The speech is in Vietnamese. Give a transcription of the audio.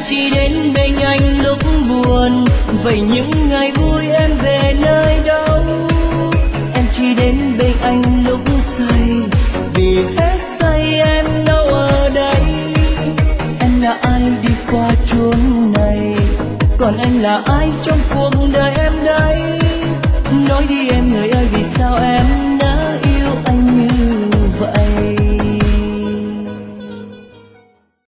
chỉ đến bên anh lúc buồn, vậy những ngày vui em về nơi đâu? Em chỉ đến bên anh lúc say, vì hết say em đâu ở đây. Em là ai đi qua chốn này, còn anh là ai trong cuộc đời em đây? Nói đi em